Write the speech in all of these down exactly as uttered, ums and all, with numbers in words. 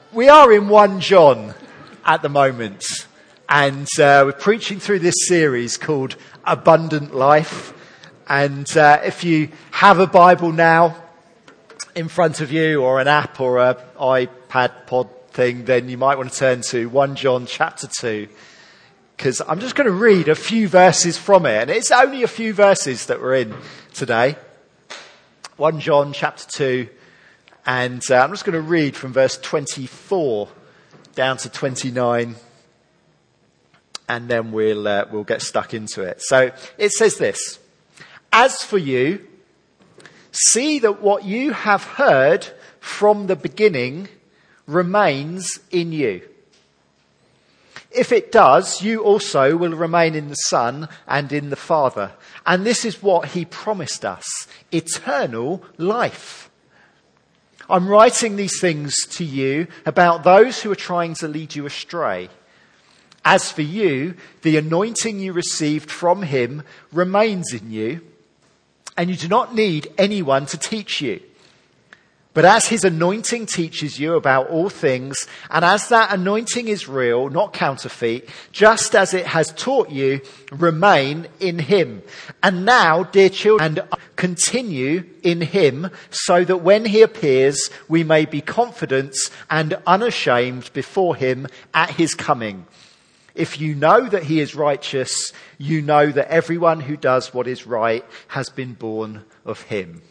We are in First John at the moment, and uh, we're preaching through this series called Abundant Life. And uh, if you have a Bible now in front of you, or an app or an iPad pod thing, then you might want to turn to First John chapter two, because I'm just going to read a few verses from it, and it's only a few verses that we're in today. First John chapter two. And uh, I'm just going to read from verse twenty-four down to twenty-nine, and then we'll uh, we'll get stuck into it. So it says this: "As for you, see that what you have heard from the beginning remains in you. If it does, you also will remain in the Son and in the Father. And this is what he promised us: eternal life. I'm writing these things to you about those who are trying to lead you astray. As for you, the anointing you received from him remains in you, and you do not need anyone to teach you. But as his anointing teaches you about all things, and as that anointing is real, not counterfeit, just as it has taught you, remain in him. And now, dear children, and continue in him, so that when he appears, we may be confident and unashamed before him at his coming. If you know that he is righteous, you know that everyone who does what is right has been born of him."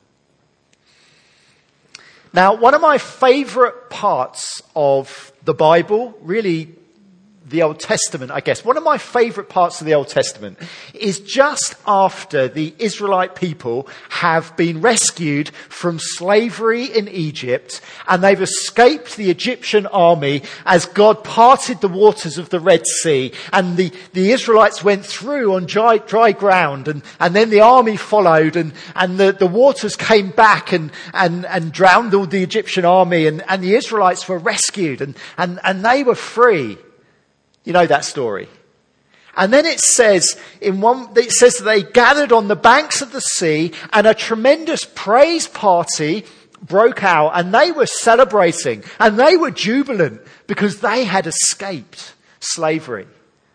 Now, one of my favourite parts of the Bible, really the Old Testament, I guess, one of my favourite parts of the Old Testament is just after the Israelite people have been rescued from slavery in Egypt, and they've escaped the Egyptian army as God parted the waters of the Red Sea, and the, the Israelites went through on dry, dry ground, and, and then the army followed, and, and the, the waters came back and, and, and drowned all the Egyptian army, and, and the Israelites were rescued, and, and, and they were free. You know that story. And then it says in one, it says that they gathered on the banks of the sea, and a tremendous praise party broke out, and they were celebrating, and they were jubilant because they had escaped slavery.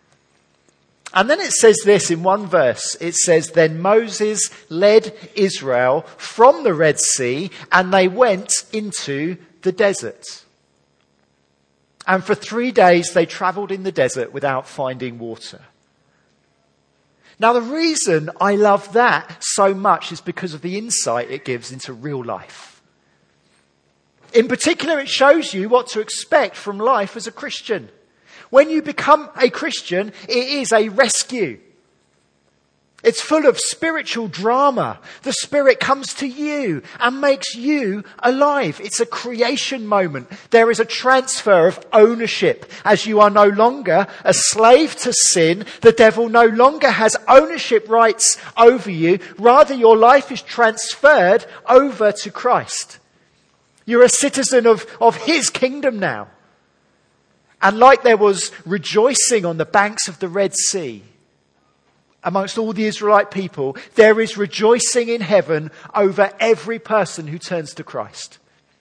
And then it says this in one verse. It says, "Then Moses led Israel from the Red Sea, and they went into the desert. And for three days they travelled in the desert without finding water." Now, the reason I love that so much is because of the insight it gives into real life. In particular, it shows you what to expect from life as a Christian. When you become a Christian, it is a rescue. It's full of spiritual drama. The Spirit comes to you and makes you alive. It's a creation moment. There is a transfer of ownership. As you are no longer a slave to sin, the devil no longer has ownership rights over you. Rather, your life is transferred over to Christ. You're a citizen of, of his kingdom now. And like there was rejoicing on the banks of the Red Sea, amongst all the Israelite people, there is rejoicing in heaven over every person who turns to Christ.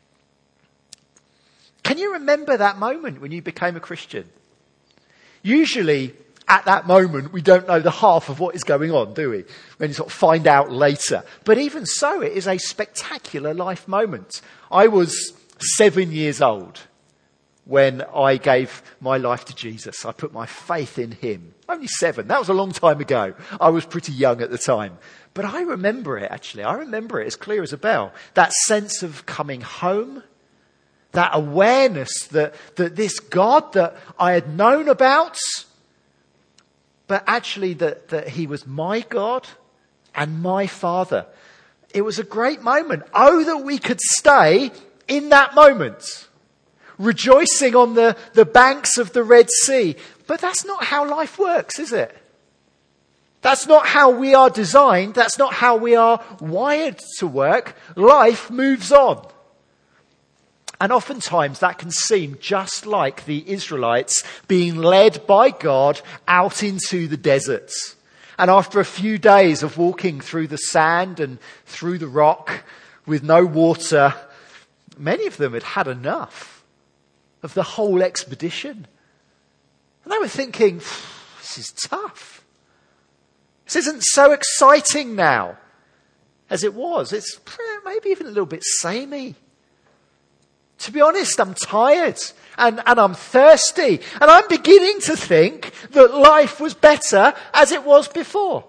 Can you remember that moment when you became a Christian? Usually, at that moment, we don't know the half of what is going on, do we? When you sort of find out later. But even so, it is a spectacular life moment. I was seven years old when I gave my life to Jesus. I put my faith in him. Only seven. That was a long time ago. I was pretty young at the time. But I remember it, actually. I remember it as clear as a bell. That sense of coming home. That awareness that, that this God that I had known about, but actually that, that he was my God and my Father. It was a great moment. Oh, that we could stay in that moment, rejoicing on the, the banks of the Red Sea. But that's not how life works, is it? That's not how we are designed. That's not how we are wired to work. Life moves on. And oftentimes that can seem just like the Israelites being led by God out into the deserts. And after a few days of walking through the sand and through the rock with no water, many of them had had enough. of the whole expedition. And they were thinking, this is tough. This isn't so exciting now as it was. It's maybe even a little bit samey. To be honest, I'm tired and, and I'm thirsty. And I'm beginning to think that life was better as it was before.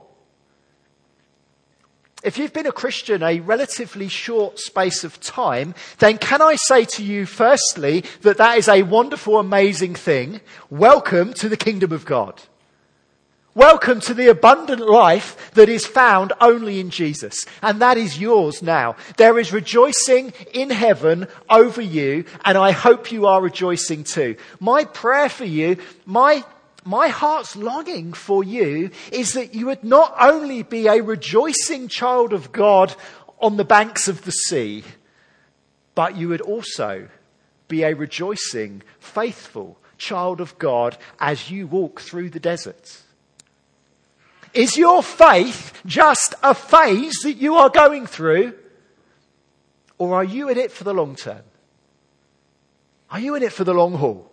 If you've been a Christian a relatively short space of time, then can I say to you firstly that that is a wonderful, amazing thing. Welcome to the kingdom of God. Welcome to the abundant life that is found only in Jesus. And that is yours now. There is rejoicing in heaven over you, and I hope you are rejoicing too. My prayer for you, my My heart's longing for you is that you would not only be a rejoicing child of God on the banks of the sea, but you would also be a rejoicing, faithful child of God as you walk through the desert. Is your faith just a phase that you are going through, or are you in it for the long term? Are you in it for the long haul?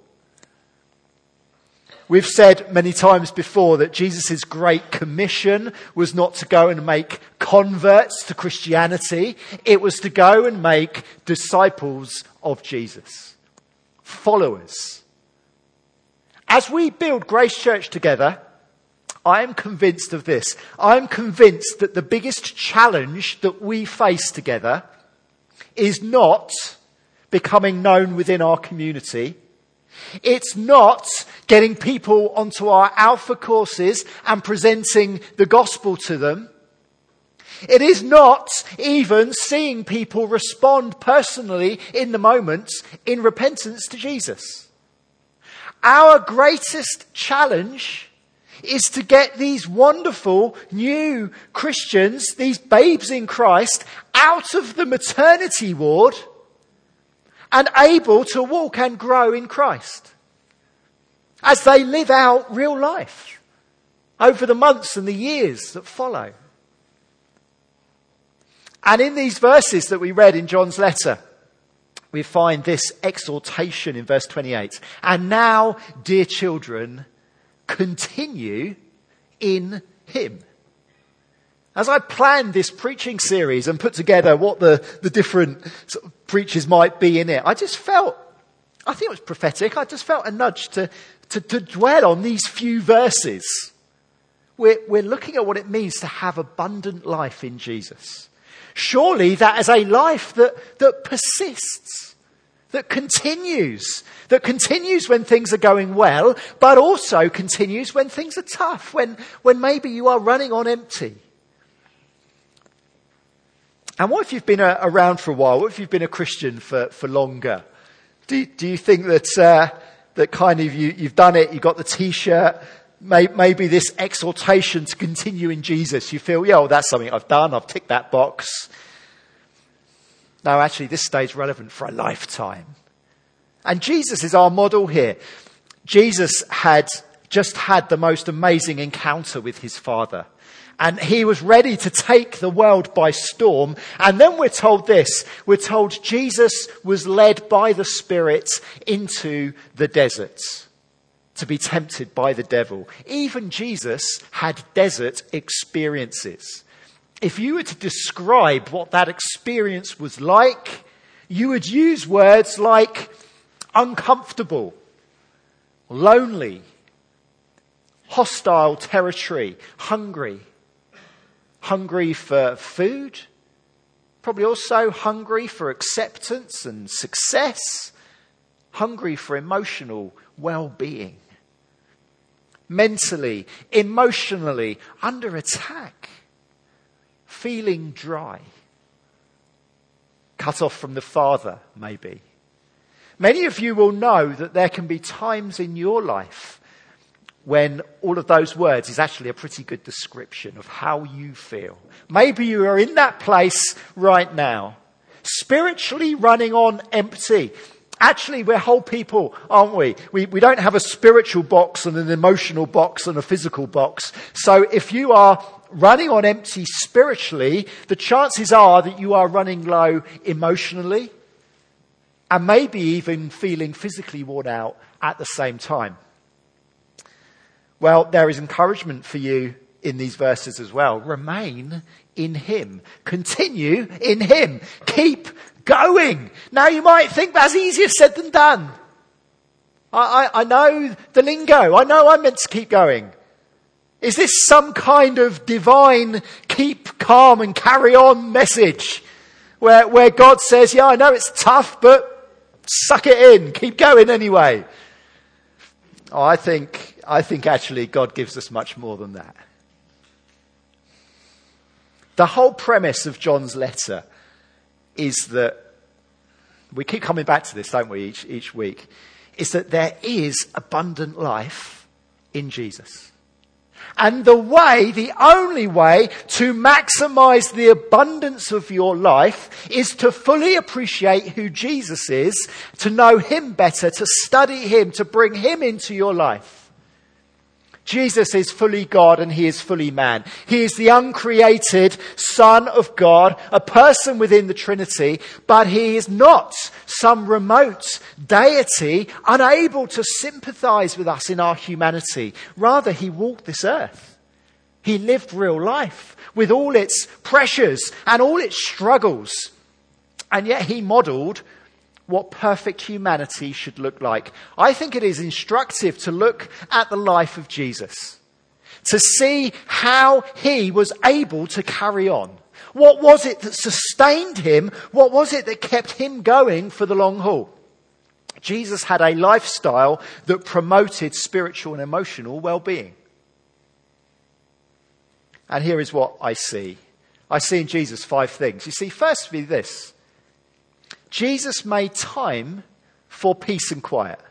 We've said many times before that Jesus' great commission was not to go and make converts to Christianity. It was to go and make disciples of Jesus. Followers. As we build Grace Church together, I am convinced of this. I am convinced that the biggest challenge that we face together is not becoming known within our community. It's not getting people onto our Alpha courses and presenting the gospel to them. It is not even seeing people respond personally in the moment in repentance to Jesus. Our greatest challenge is to get these wonderful new Christians, these babes in Christ, out of the maternity ward and able to walk and grow in Christ as they live out real life over the months and the years that follow. And in these verses that we read in John's letter, we find this exhortation in verse twenty-eight. And now, dear children, continue in him. As I planned this preaching series and put together what the, the different sort of preachers might be in it, I just felt, I think it was prophetic, I just felt a nudge to, to, to dwell on these few verses. We're, we're looking at what it means to have abundant life in Jesus. Surely that is a life that, that persists, that continues, that continues when things are going well, but also continues when things are tough, when, when maybe you are running on empty. And what if you've been uh, around for a while? What if you've been a Christian for, for longer? Do, do you think that uh, that kind of you, you've done it, you've got the T-shirt, may, maybe this exhortation to continue in Jesus. You feel, yeah, well, that's something I've done, I've ticked that box. No, actually, this stays relevant for a lifetime. And Jesus is our model here. Jesus had just had the most amazing encounter with his Father. And he was ready to take the world by storm. And then we're told this. We're told Jesus was led by the Spirit into the desert to be tempted by the devil. Even Jesus had desert experiences. If you were to describe what that experience was like, you would use words like uncomfortable, lonely, hostile territory, hungry. Hungry for food, probably also hungry for acceptance and success, hungry for emotional well-being, mentally, emotionally under attack, feeling dry, cut off from the Father, maybe. Many of you will know that there can be times in your life when all of those words is actually a pretty good description of how you feel. Maybe you are in that place right now, spiritually running on empty. Actually, we're whole people, aren't we? We, we don't have a spiritual box and an emotional box and a physical box. So if you are running on empty spiritually, the chances are that you are running low emotionally. and maybe even feeling physically worn out at the same time. Well, there is encouragement for you in these verses as well. Remain in him. Continue in him. Keep going. Now you might think that's easier said than done. I, I, I know the lingo. I know I'm meant to keep going. Is this some kind of divine keep calm and carry on message where, where God says, yeah, I know it's tough, but suck it in. Keep going anyway. Oh, I think, I think actually God gives us much more than that. The whole premise of John's letter is that, we keep coming back to this, don't we, each, each week, is that there is abundant life in Jesus. And the way, the only way to maximize the abundance of your life is to fully appreciate who Jesus is, to know him better, to study him, to bring him into your life. Jesus is fully God and he is fully man. He is the uncreated Son of God, a person within the Trinity, but he is not some remote deity unable to sympathize with us in our humanity. Rather, he walked this earth. He lived real life with all its pressures and all its struggles. And yet he modeled what perfect humanity should look like. I think it is instructive to look at the life of Jesus, to see how he was able to carry on. What was it that sustained him? What was it that kept him going for the long haul? Jesus had a lifestyle that promoted spiritual and emotional well-being. And here is what I see. I see in Jesus five things. You see, firstly this. Jesus made time for peace and quiet.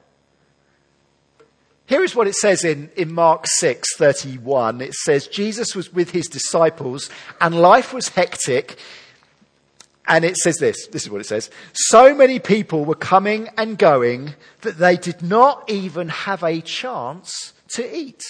Here is what it says in, in Mark six thirty-one. It says, Jesus was with his disciples and life was hectic. And it says this, this is what it says. So many people were coming and going that they did not even have a chance to eat.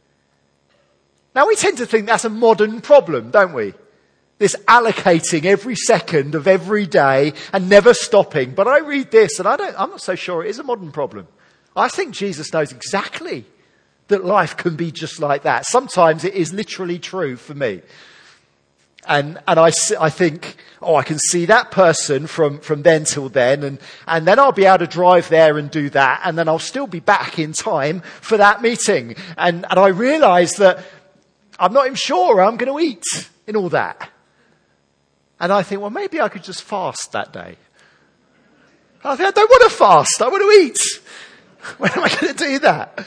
Now we tend to think that's a modern problem, don't we? This allocating every second of every day and never stopping. But I read this and I don't, I'm not so sure it is a modern problem. I think Jesus knows exactly that life can be just like that. Sometimes it is literally true for me. And, and I, I think, oh, I can see that person from, from then till then. And, and then I'll be able to drive there and do that. And then I'll still be back in time for that meeting. And, and I realize that I'm not even sure I'm going to eat in all that. And I think, well, maybe I could just fast that day. I think, I don't want to fast. I want to eat. When am I going to do that?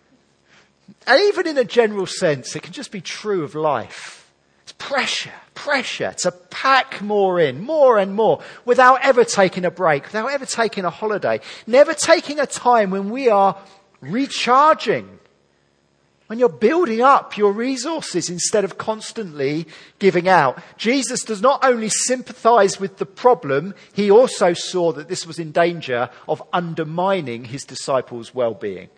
And even in a general sense, it can just be true of life. It's pressure, pressure to pack more in, more and more, without ever taking a break, without ever taking a holiday, never taking a time when we are recharging. When you're building up your resources instead of constantly giving out. Jesus does not only sympathize with the problem, he also saw that this was in danger of undermining his disciples' well-being.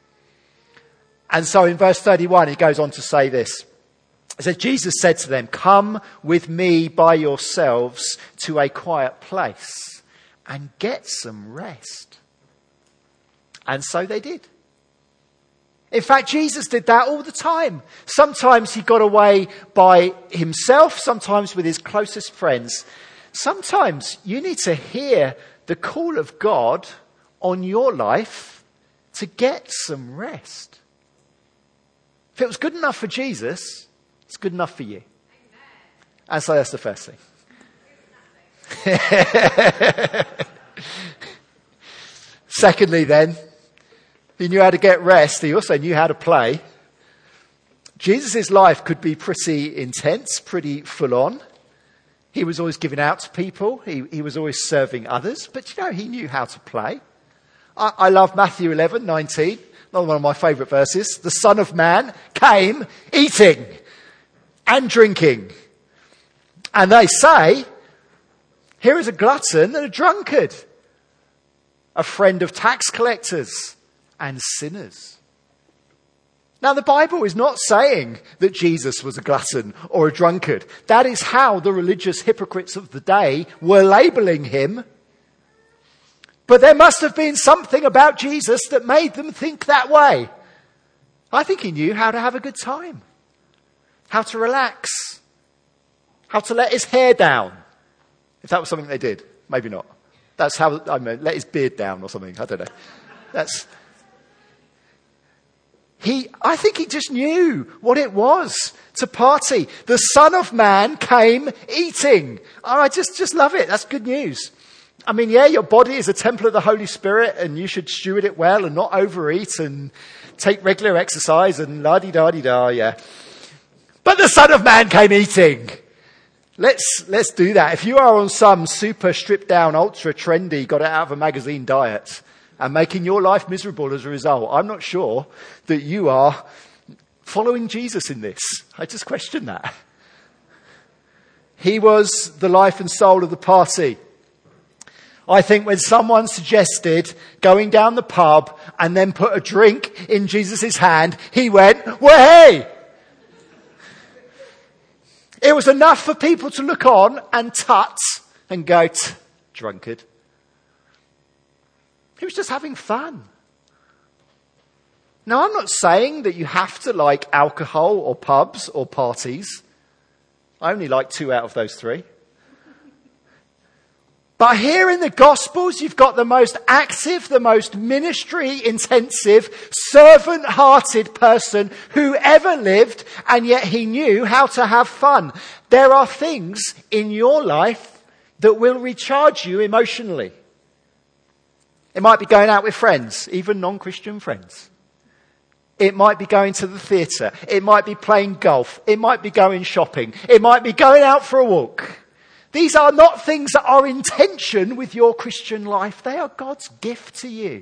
And so in verse thirty-one, he goes on to say this. It says, Jesus said to them, come with me by yourselves to a quiet place and get some rest. And so they did. In fact, Jesus did that all the time. Sometimes he got away by himself, sometimes with his closest friends. Sometimes you need to hear the call of God on your life to get some rest. If it was good enough for Jesus, it's good enough for you. Amen. And so that's the first thing. Secondly then, he knew how to get rest. He also knew how to play. Jesus' life could be pretty intense, pretty full on. He was always giving out to people. He, he was always serving others. But you know, he knew how to play. I, I love Matthew eleven nineteen. Another one of my favourite verses. The Son of Man came eating and drinking. And they say, here is a glutton and a drunkard, a friend of tax collectors and sinners. Now, the Bible is not saying that Jesus was a glutton or a drunkard. That is how the religious hypocrites of the day were labeling him. But there must have been something about Jesus that made them think that way. I think he knew how to have a good time, how to relax, how to let his hair down. If that was something they did, maybe not. That's how, I mean, let his beard down or something. I don't know. That's, he, I think he just knew what it was to party. The Son of Man came eating. Oh, I just, just love it. That's good news. I mean, yeah, your body is a temple of the Holy Spirit and you should steward it well and not overeat and take regular exercise and la-di-da-di-da, yeah. But the Son of Man came eating. Let's, let's do that. If you are on some super stripped down, ultra trendy, got it out of a magazine diet and making your life miserable as a result, I'm not sure that you are following Jesus in this. I just question that. He was the life and soul of the party. I think when someone suggested going down the pub and then put a drink in Jesus' hand, he went, well, hey! It was enough for people to look on and tut and go, drunkard. He was just having fun. Now, I'm not saying that you have to like alcohol or pubs or parties. I only like two out of those three. But here in the Gospels, you've got the most active, the most ministry-intensive, servant-hearted person who ever lived, and yet he knew how to have fun. There are things in your life that will recharge you emotionally. It might be going out with friends, even non-Christian friends. It might be going to the theatre. It might be playing golf. It might be going shopping. It might be going out for a walk. These are not things that are in tension with your Christian life. They are God's gift to you.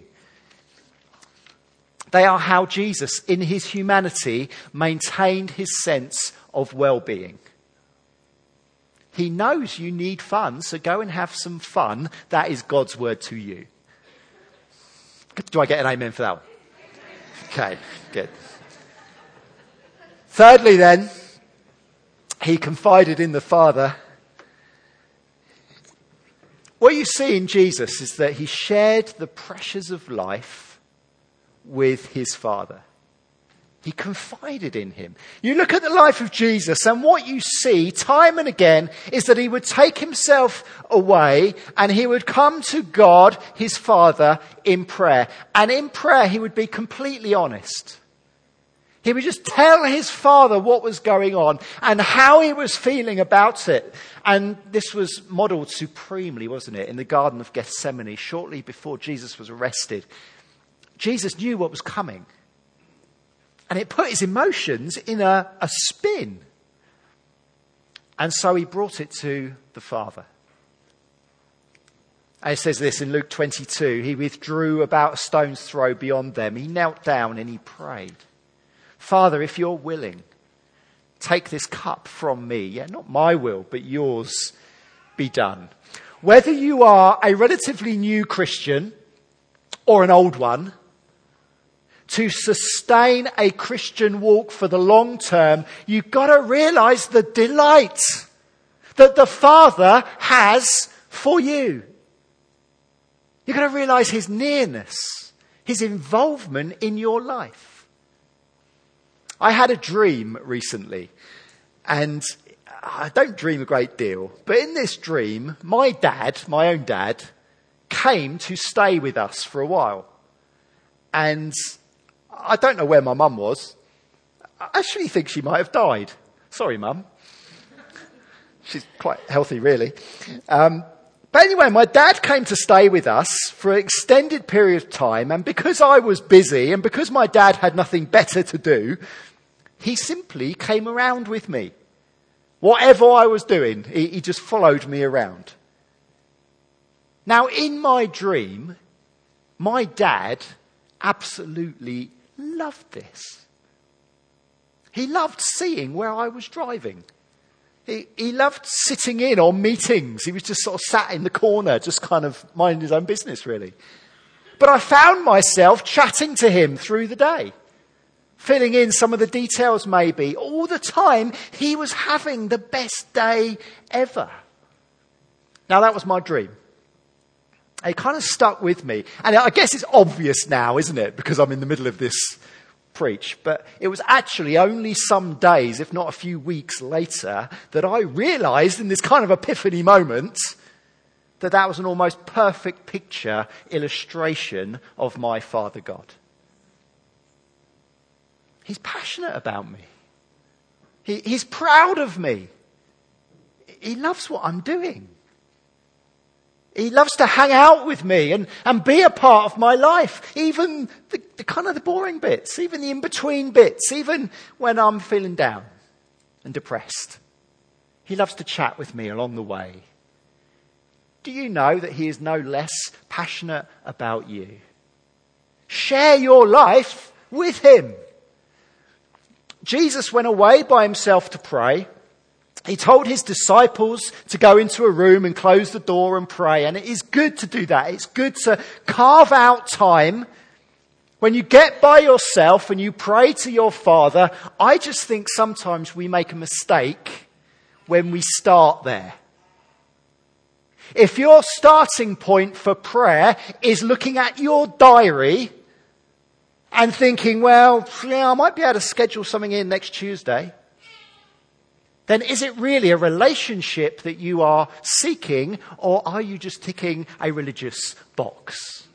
They are how Jesus, in his humanity, maintained his sense of well-being. He knows you need fun, so go and have some fun. That is God's word to you. Do I get an amen for that one? Okay, good. Thirdly then, he confided in the Father. What you see in Jesus is that he shared the pressures of life with his Father. He confided in him. You look at the life of Jesus and what you see time and again is that he would take himself away and he would come to God, his Father, in prayer. And in prayer he would be completely honest. He would just tell his Father what was going on and how he was feeling about it. And this was modelled supremely, wasn't it, in the Garden of Gethsemane, shortly before Jesus was arrested. Jesus knew what was coming. And it put his emotions in a, a spin. And so he brought it to the Father. And it says this in Luke twenty-two, he withdrew about a stone's throw beyond them. He knelt down and he prayed. Father, if you're willing, take this cup from me. Yeah, not my will, but yours be done. Whether you are a relatively new Christian or an old one, to sustain a Christian walk for the long term, you've got to realize the delight that the Father has for you. You've got to realize his nearness, his involvement in your life. I had a dream recently, and I don't dream a great deal, but in this dream, my dad, my own dad, came to stay with us for a while. And I don't know where my mum was. I actually think she might have died. Sorry, Mum. She's quite healthy, really. Um, but anyway, my dad came to stay with us for an extended period of time. And because I was busy and because my dad had nothing better to do, he simply came around with me. Whatever I was doing, he, he just followed me around. Now, in my dream, my dad absolutely loved this. He loved seeing where I was driving. He, he loved sitting in on meetings. He was just sort of sat in the corner, just kind of minding his own business, really. But I found myself chatting to him through the day, filling in some of the details maybe. All the time, he was having the best day ever. Now, that was my dream. It kind of stuck with me. And I guess it's obvious now, isn't it? Because I'm in the middle of this preach. But it was actually only some days, if not a few weeks later, that I realised in this kind of epiphany moment that that was an almost perfect picture, illustration of my Father God. He's passionate about me. He, he's proud of me. He loves what I'm doing. He loves to hang out with me and, and be a part of my life. Even the, the kind of the boring bits, even the in-between bits, even when I'm feeling down and depressed. He loves to chat with me along the way. Do you know that he is no less passionate about you? Share your life with him. Jesus went away by himself to pray. He told his disciples to go into a room and close the door and pray. And it is good to do that. It's good to carve out time. When you get by yourself and you pray to your Father, I just think sometimes we make a mistake when we start there. If your starting point for prayer is looking at your diary and thinking, well, yeah, I might be able to schedule something in next Tuesday, then is it really a relationship that you are seeking, or are you just ticking a religious box?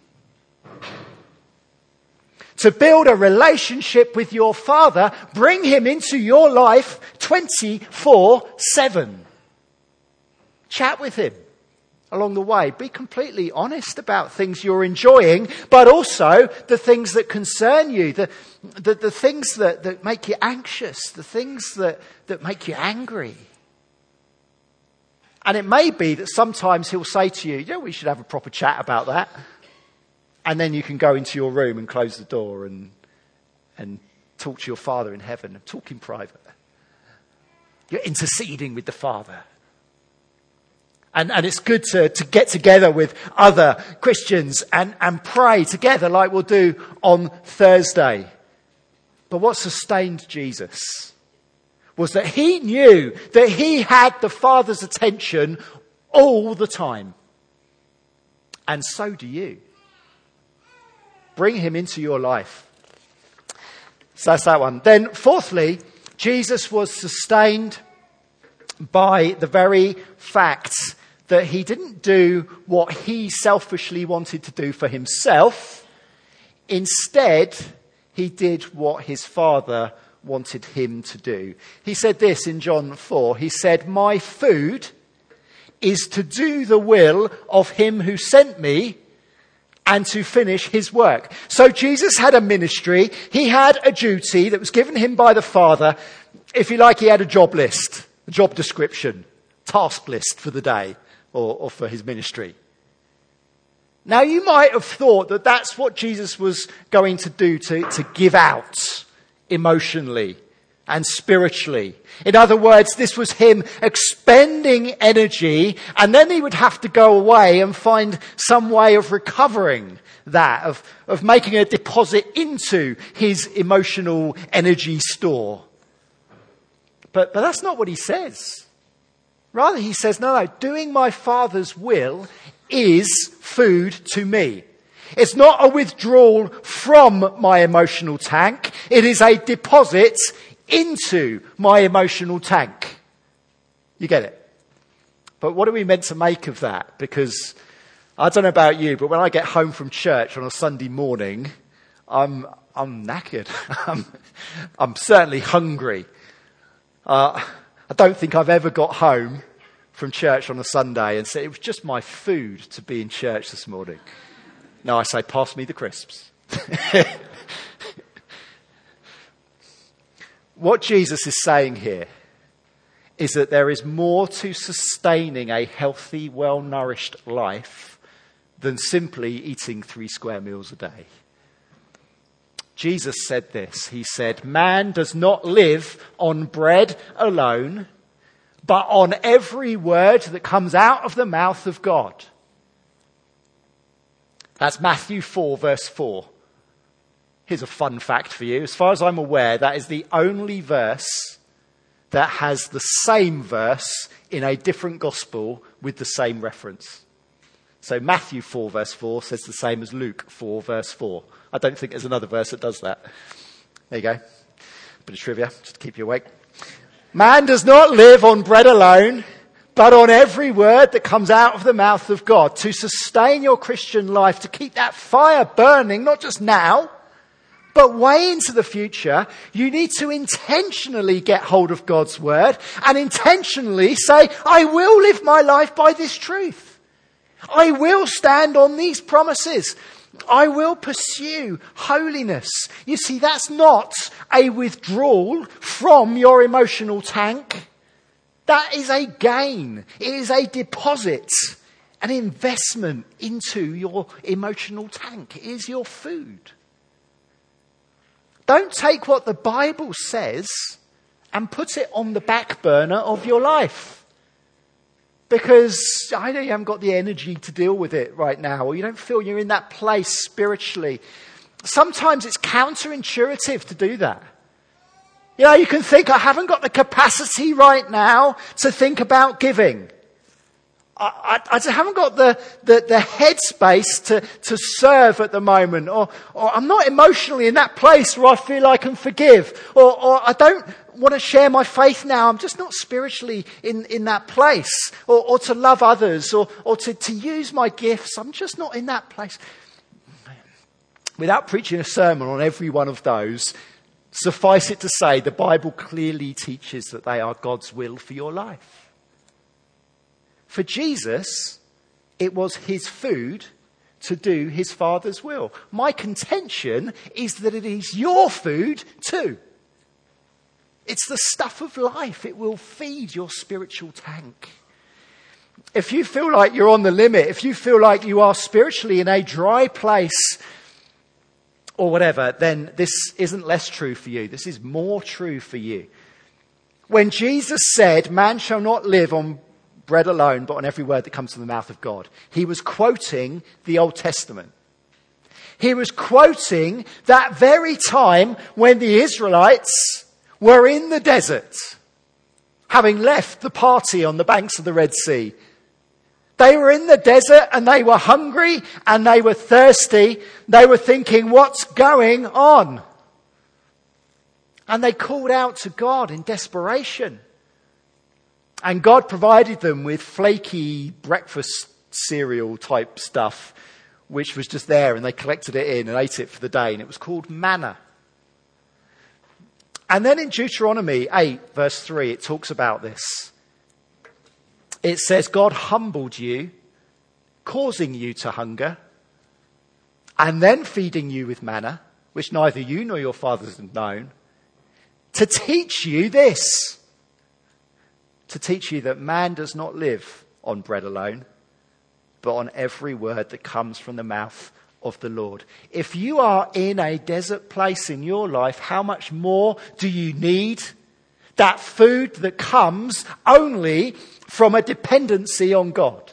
To build a relationship with your Father, bring him into your life twenty-four seven. Chat with him along the way. Be completely honest about things you're enjoying, but also the things that concern you, the, the, the things that, that make you anxious, the things that, that make you angry. And it may be that sometimes he'll say to you, you know, we should have a proper chat about that. And then you can go into your room and close the door and, and talk to your Father in heaven and talk in private. You're interceding with the Father. And, and it's good to, to get together with other Christians and, and pray together like we'll do on Thursday. But what sustained Jesus was that he knew that he had the Father's attention all the time. And so do you. Bring him into your life. So that's that one. Then fourthly, Jesus was sustained by the very fact that he didn't do what he selfishly wanted to do for himself. Instead, he did what his Father wanted him to do. He said this in John four. He said, "My food is to do the will of him who sent me and to finish his work." So Jesus had a ministry. He had a duty that was given him by the Father. If you like, he had a job list, a job description, task list for the day. Or, or for his ministry. Now you might have thought that that's what Jesus was going to do to, to give out emotionally and spiritually. In other words, this was him expending energy, and then he would have to go away and find some way of recovering that, of, of making a deposit into his emotional energy store. But, but that's not what he says. Rather, he says, no, no, doing my Father's will is food to me. It's not a withdrawal from my emotional tank. It is a deposit into my emotional tank. You get it? But what are we meant to make of that? Because I don't know about you, but when I get home from church on a Sunday morning, I'm, I'm knackered. I'm, I'm certainly hungry. Uh, I don't think I've ever got home from church on a Sunday and said, it was just my food to be in church this morning. No, I say, pass me the crisps. What Jesus is saying here is that there is more to sustaining a healthy, well-nourished life than simply eating three square meals a day. Jesus said this. He said, "Man does not live on bread alone, but on every word that comes out of the mouth of God." That's Matthew four, verse four. Here's a fun fact for you. As far as I'm aware, that is the only verse that has the same verse in a different gospel with the same reference. So Matthew four verse four says the same as Luke four verse four. I don't think there's another verse that does that. There you go. Bit of trivia, just to keep you awake. Man does not live on bread alone, but on every word that comes out of the mouth of God. To sustain your Christian life, to keep that fire burning, not just now, but way into the future, you need to intentionally get hold of God's word and intentionally say, I will live my life by this truth. I will stand on these promises. I will pursue holiness. You see, that's not a withdrawal from your emotional tank. That is a gain. It is a deposit, an investment into your emotional tank. It is your food. Don't take what the Bible says and put it on the back burner of your life. Because I know you haven't got the energy to deal with it right now, or you don't feel you're in that place spiritually. Sometimes it's counterintuitive to do that. You know, you can think, I haven't got the capacity right now to think about giving. I, I, I haven't got the, the, the headspace to, to serve at the moment. Or, or I'm not emotionally in that place where I feel I can forgive. Or, or I don't want to share my faith now. I'm just not spiritually in, in that place. Or, or to love others. Or, or to, to use my gifts. I'm just not in that place. Without preaching a sermon on every one of those, suffice it to say, the Bible clearly teaches that they are God's will for your life. For Jesus, it was his food to do his Father's will. My contention is that it is your food too. It's the stuff of life. It will feed your spiritual tank. If you feel like you're on the limit, if you feel like you are spiritually in a dry place or whatever, then this isn't less true for you. This is more true for you. When Jesus said, man shall not live on bread alone, but on every word that comes from the mouth of God, he was quoting the Old Testament. He was quoting that very time when the Israelites were in the desert, having left the party on the banks of the Red Sea. They were in the desert and they were hungry and they were thirsty. They were thinking, what's going on? And they called out to God in desperation. And God provided them with flaky breakfast cereal type stuff, which was just there, and they collected it in and ate it for the day, and it was called manna. And then in Deuteronomy eight, verse three, it talks about this. It says, God humbled you, causing you to hunger, and then feeding you with manna, which neither you nor your fathers had known, to teach you this. To teach you that man does not live on bread alone, but on every word that comes from the mouth of the Lord. If you are in a desert place in your life, how much more do you need that food that comes only from a dependency on God?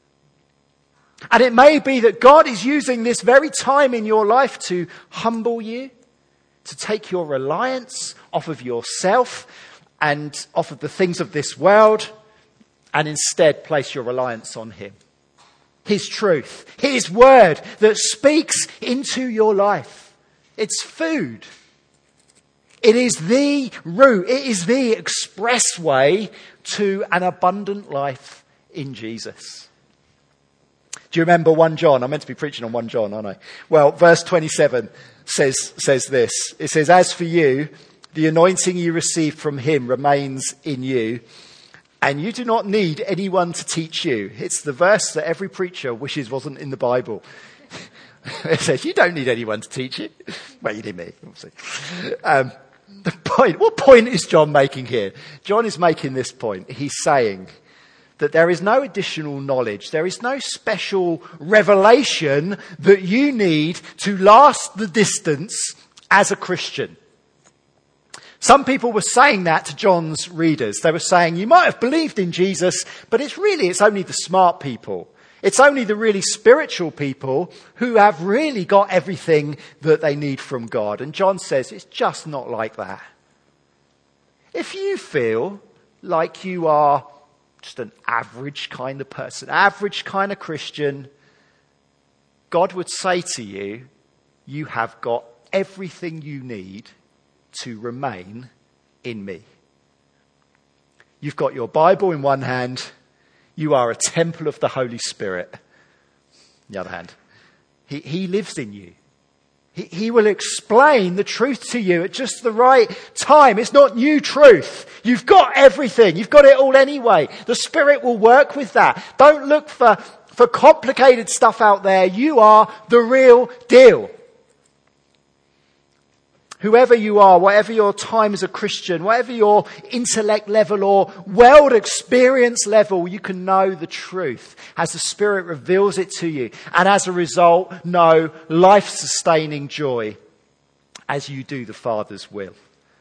And it may be that God is using this very time in your life to humble you, to take your reliance off of yourself and off of the things of this world, and instead place your reliance on him. His truth, his word that speaks into your life. It's food. It is the route, it is the expressway to an abundant life in Jesus. Do you remember First John? I'm meant to be preaching on First John, aren't I? Well, verse twenty-seven says, says this. It says, as for you, the anointing you received from him remains in you, and you do not need anyone to teach you. It's the verse that every preacher wishes wasn't in the Bible. It says, you don't need anyone to teach you. Well, you did me, obviously. Um, the point, what point is John making here? John is making this point. He's saying that there is no additional knowledge. There is no special revelation that you need to last the distance as a Christian. Some people were saying that to John's readers. They were saying, you might have believed in Jesus, but it's really, it's only the smart people. It's only the really spiritual people who have really got everything that they need from God. And John says it's just not like that. If you feel like you are just an average kind of person, average kind of Christian, God would say to you, you have got everything you need to remain in me. You've got your Bible in one hand. You are a temple of the Holy Spirit. On the other hand, he, he lives in you. He, he will explain the truth to you at just the right time. It's not new truth. You've got everything. You've got it all anyway. The Spirit will work with that. Don't look for, for complicated stuff out there. You are the real deal. Whoever you are, whatever your time as a Christian, whatever your intellect level or world experience level, you can know the truth as the Spirit reveals it to you. And as a result, know life-sustaining joy as you do the Father's will.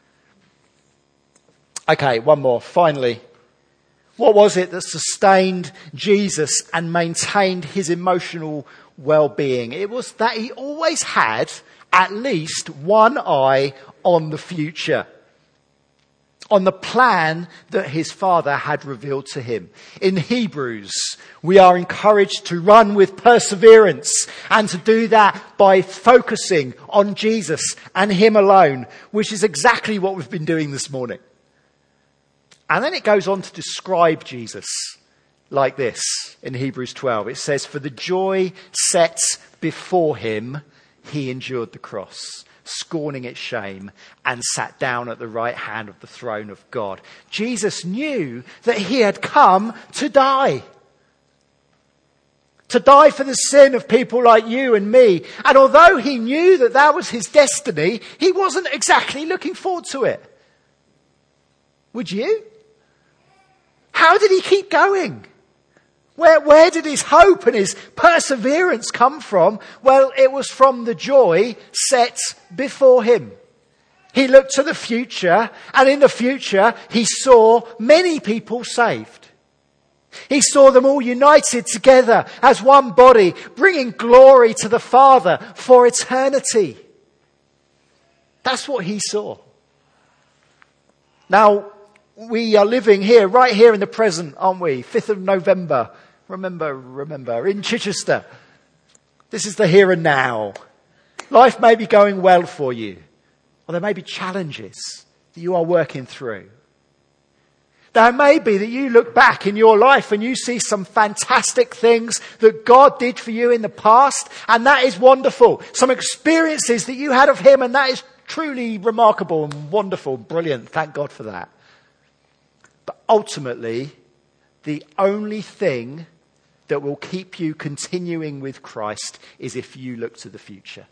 Okay, one more. Finally, what was it that sustained Jesus and maintained his emotional well-being? It was that he always had at least one eye on the future, on the plan that his Father had revealed to him. In Hebrews, we are encouraged to run with perseverance and to do that by focusing on Jesus and him alone, which is exactly what we've been doing this morning. And then it goes on to describe Jesus like this in Hebrews twelve. It says, "For the joy set before him, he endured the cross, scorning its shame, and sat down at the right hand of the throne of God." Jesus knew that he had come to die. To die for the sin of people like you and me. And although he knew that that was his destiny, he wasn't exactly looking forward to it. Would you? How did he keep going? Where, where did his hope and his perseverance come from? Well, it was from the joy set before him. He looked to the future, and in the future, he saw many people saved. He saw them all united together as one body, bringing glory to the Father for eternity. That's what he saw. Now, we are living here, right here in the present, aren't we? fifth of November. Remember, remember, in Chichester. This is the here and now. Life may be going well for you, or there may be challenges that you are working through. Now, it may be that you look back in your life and you see some fantastic things that God did for you in the past, and that is wonderful. Some experiences that you had of him, and that is truly remarkable and wonderful, brilliant. Thank God for that. But ultimately, the only thing that will keep you continuing with Christ is if you look to the future.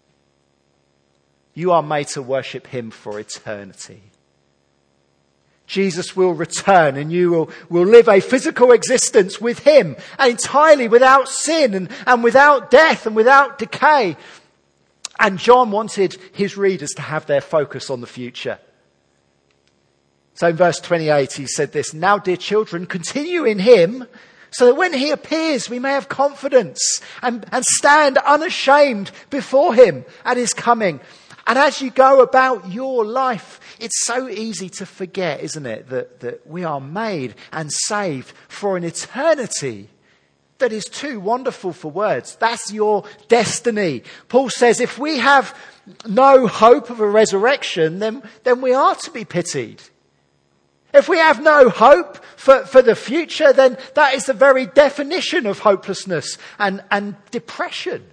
You are made to worship him for eternity. Jesus will return and you will, will live a physical existence with him, entirely without sin and, and without death and without decay. And John wanted his readers to have their focus on the future. So in verse twenty-eight, he said this, "Now, dear children, continue in him, so that when he appears, we may have confidence and, and stand unashamed before him at his coming." And as you go about your life, it's so easy to forget, isn't it, that, that we are made and saved for an eternity that is too wonderful for words. That's your destiny. Paul says if we have no hope of a resurrection, then, then we are to be pitied. If we have no hope for, for the future, then that is the very definition of hopelessness and, and depression.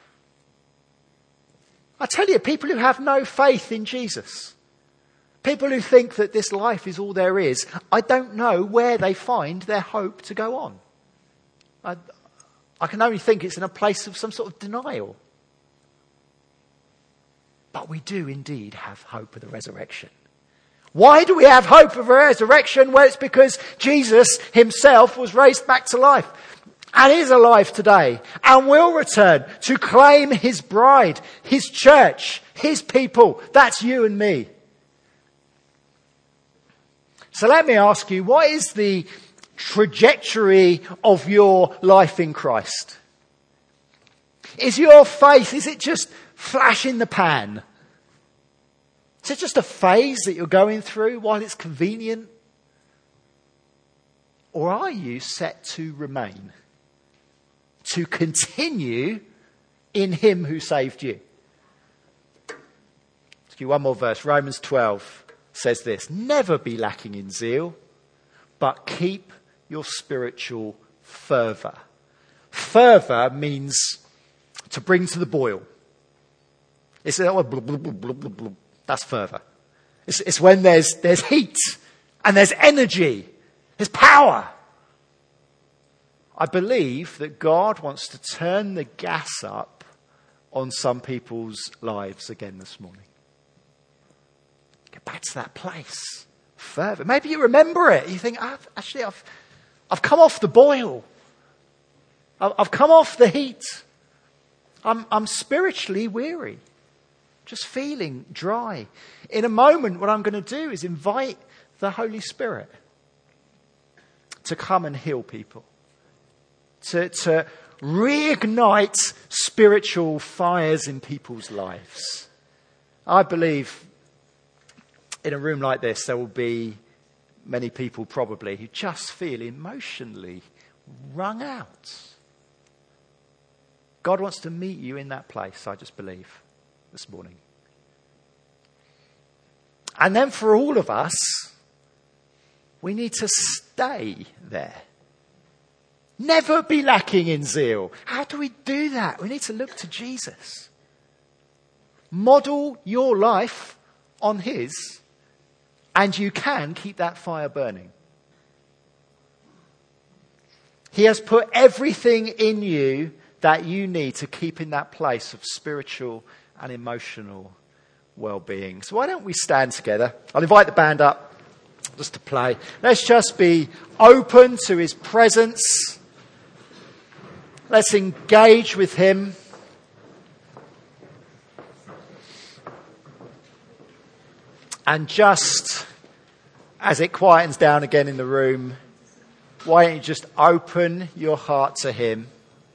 I tell you, people who have no faith in Jesus, people who think that this life is all there is, I don't know where they find their hope to go on. I, I can only think it's in a place of some sort of denial. But we do indeed have hope of the resurrection. Why do we have hope of a resurrection? Well, it's because Jesus himself was raised back to life and is alive today and will return to claim his bride, his church, his people. That's you and me. So let me ask you, what is the trajectory of your life in Christ? Is your faith, is it just flash in the pan? Is it just a phase that you're going through while it's convenient? Or are you set to remain? To continue in him who saved you? I'll give you one more verse. Romans twelve says this: never be lacking in zeal, but keep your spiritual fervour. Fervour means to bring to the boil. It's oh, blah, blah, blah, blah, blah, blah. That's fervour. It's, it's when there's there's heat and there's energy, there's power. I believe that God wants to turn the gas up on some people's lives again this morning. Get back to that place. Fervour. Maybe you remember it. You think, I've, actually, I've I've come off the boil. I've, I've come off the heat. I'm I'm spiritually weary. Just feeling dry. In a moment, what I'm going to do is invite the Holy Spirit to come and heal people. To, to reignite spiritual fires in people's lives. I believe in a room like this, there will be many people probably who just feel emotionally wrung out. God wants to meet you in that place, I just believe, this morning. And then for all of us, we need to stay there. Never be lacking in zeal. How do we do that? We need to look to Jesus. Model your life on his, and you can keep that fire burning. He has put everything in you that you need to keep in that place of spiritual and emotional well-being. So why don't we stand together? I'll invite the band up just to play. Let's just be open to his presence. Let's engage with him. And just as it quietens down again in the room, why don't you just open your heart to him?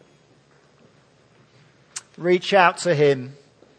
Reach out to him.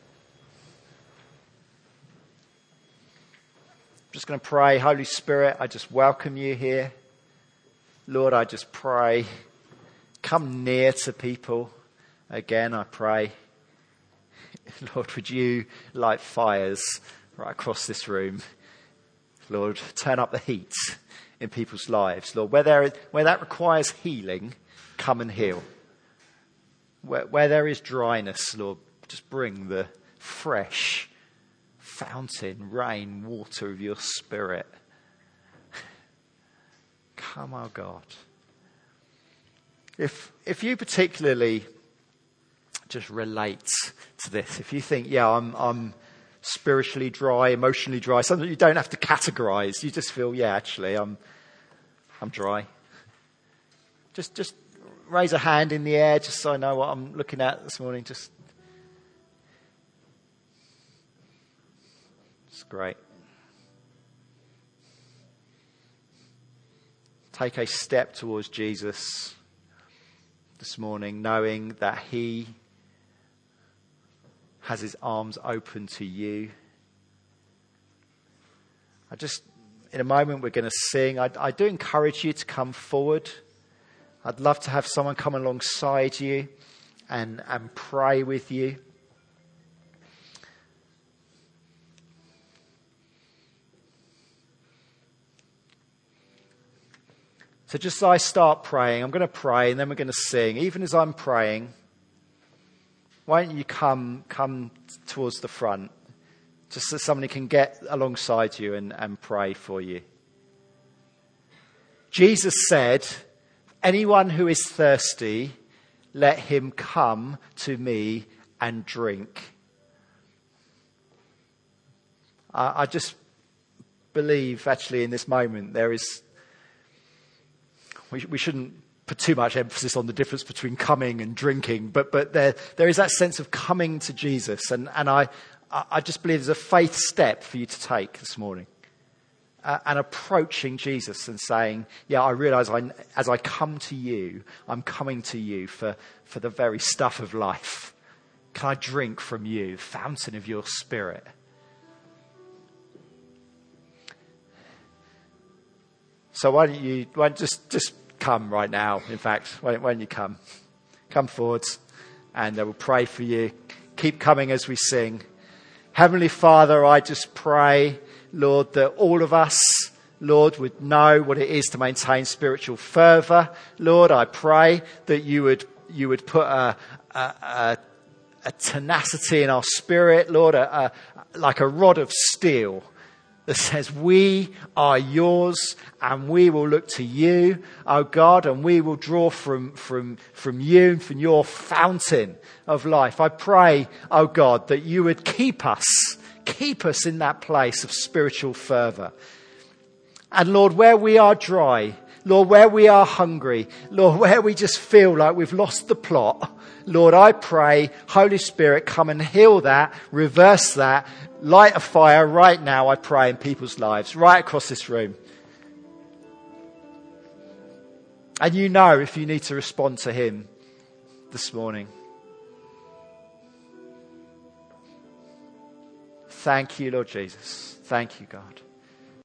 I'm just going to pray. Holy Spirit, I just welcome you here. Lord, I just pray. Come near to people. Again, I pray. Lord, would you light fires right across this room? Lord, turn up the heat in people's lives. Lord, where, there, where that requires healing, come and heal. Where, where there is dryness, Lord, just bring the fresh fountain, rain, water of your Spirit. Come, our God. If if you particularly just relate to this, if you think, yeah, I'm I'm spiritually dry, emotionally dry, something you don't have to categorize, you just feel, yeah, actually, I'm I'm dry. Just just raise a hand in the air, just so I know what I'm looking at this morning. Just, it's great. Take a step towards Jesus this morning, knowing that he has his arms open to you. I just, in a moment, we're going to sing. I, I do encourage you to come forward. I'd love to have someone come alongside you and, and pray with you. So just as I start praying, I'm going to pray and then we're going to sing. Even as I'm praying, why don't you come come towards the front, just so somebody can get alongside you and, and pray for you. Jesus said, anyone who is thirsty, let him come to me and drink. I, I just believe actually in this moment there is... We, we shouldn't put too much emphasis on the difference between coming and drinking, but but there there is that sense of coming to Jesus, and and I I just believe there's a faith step for you to take this morning, uh, and approaching Jesus and saying, yeah, I realise I, as I come to you, I'm coming to you for for the very stuff of life. Can I drink from you, fountain of your Spirit? So why don't you, why don't just, just come right now, in fact. Why don't, why don't you come? Come forwards and I will pray for you. Keep coming as we sing. Heavenly Father, I just pray, Lord, that all of us, Lord, would know what it is to maintain spiritual fervour. Lord, I pray that you would you would put a, a, a, a tenacity in our spirit, Lord, a, a, like a rod of steel that says, we are yours and we will look to you, oh God, and we will draw from, from, from you, from your fountain of life. I pray, oh God, that you would keep us, keep us in that place of spiritual fervour. And Lord, where we are dry, Lord, where we are hungry, Lord, where we just feel like we've lost the plot, Lord, I pray, Holy Spirit, come and heal that, reverse that, light a fire right now, I pray, in people's lives, right across this room. And you know if you need to respond to him this morning. Thank you, Lord Jesus. Thank you, God.